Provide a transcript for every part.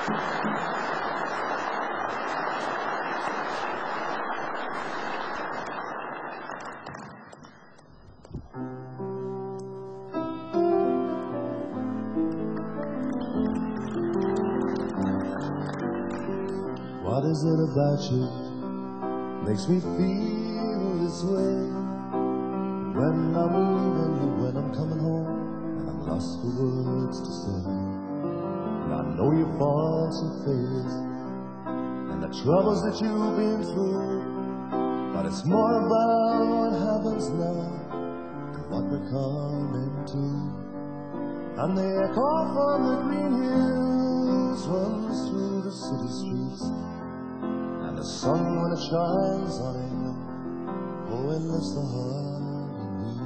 What is it about you makes me feel this way? When I'm leaving you, when I'm coming home, and I'm lost for words to say. And I know your faults and failures, and the troubles that you've been through, but it's more about what happens now, and what we're coming to. And the echo from the green hills runs through the city streets, and the sun, when it shines on England, oh, it lifts the heart in me.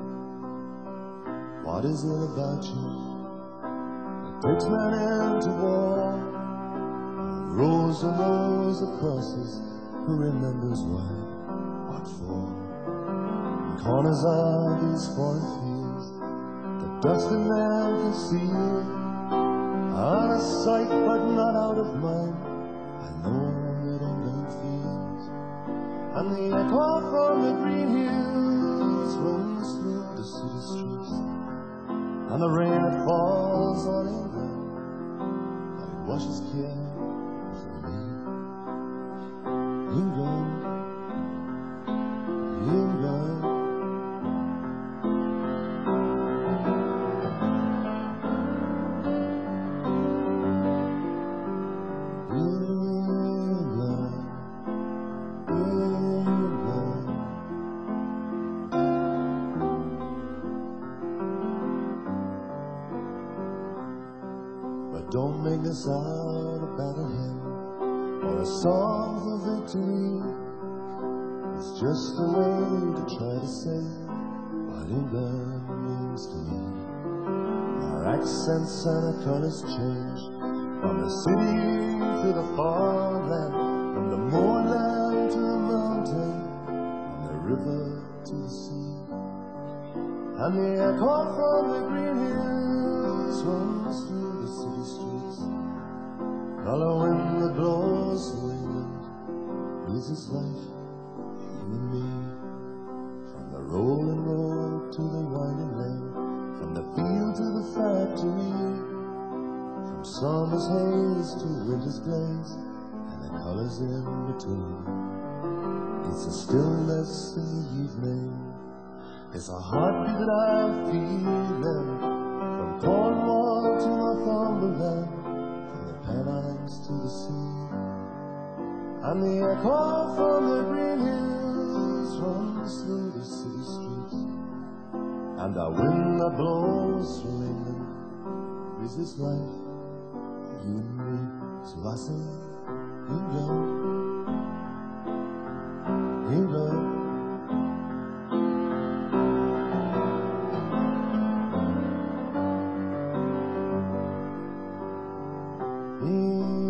What is it about you that takes men into war? Rows and rows of crosses, who remembers why, what for? In corners of these foreign fields, the dust in them concealed, out of sight but not out of mind, I know that England feels. And the echo from the green hills runs through the city streets, and the rain that falls on England, but it washes care from me. England, England, don't make this out a battle hymn or a song for victory. It's just a way to try to say what England means to me. Our accents and our colors change, from the city to the farmland, from the moorland to the mountain, from the river to the sea. And the echo from the green hills runs through the city streets. Now the wind that blows through England breathes its life, you and me. From the rolling road to the winding lane, from the field to the factory, from summer's haze to winter's glaze, and the colors in between. It's a stillness in the evening, it's a heartbeat that I'm feeling, from Cornwall to Northumberland, from the Pennines to the sea. And the echo from the green hills runs through the city streets, and the wind that blows through England breathes its life, you and me. So I sing, England, England. England.